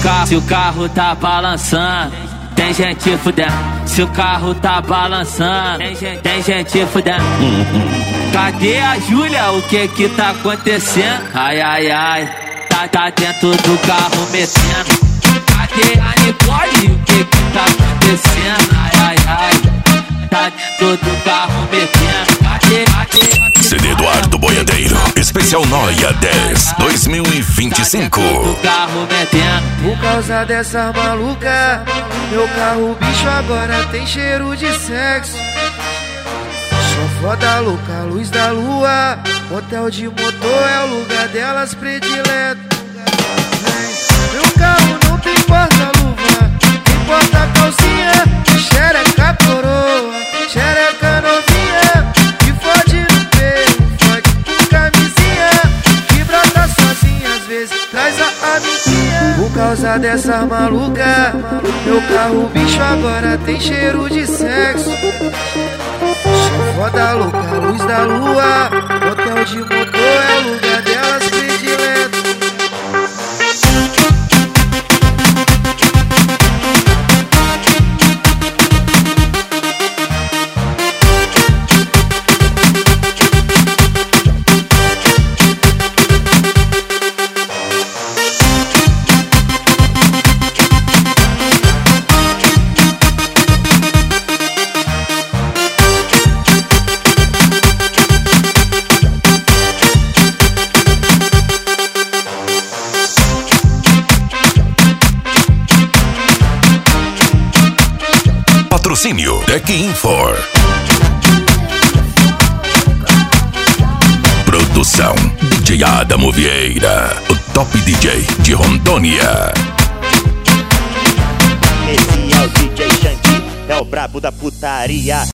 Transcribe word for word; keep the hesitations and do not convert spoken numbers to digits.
carro, se o carro tá balançando, tem gente fudendo. Se o carro tá balançando, tem gente, tem gente fudendo. Cadê a Júlia? O que que tá acontecendo? Ai, ai, ai, tá, tá dentro do carro metendo. Cadê a Nicole? O que que tá acontecendo? Ai, ai, ai, tá dentro do carro metendo. Cadê, cadê? C D Eduardo Boiadeiro, especial Noia dez dois mil e vinte e cinco. Por causa dessa maluca, meu carro bicho agora tem cheiro de sexo. Só foda louca, luz da lua, motel de motor é o lugar delas predileto. Meu carro não tem porta-luva, tem porta-calcinha, xereca coroa, xereca novinha, que fode no peito, fode com camisinha, que brota sozinha, às vezes traz a amiguinha. Por causa dessa maluca, meu carro bicho agora tem cheiro de sexo. Só foda louca, luz da lua, motel de motor é o lugar delas predileto. Patrocínio Tec Infor. Produção D J Adamo Vieira, o top D J de Rondônia. Esse é o D J Xangui, é o brabo da putaria.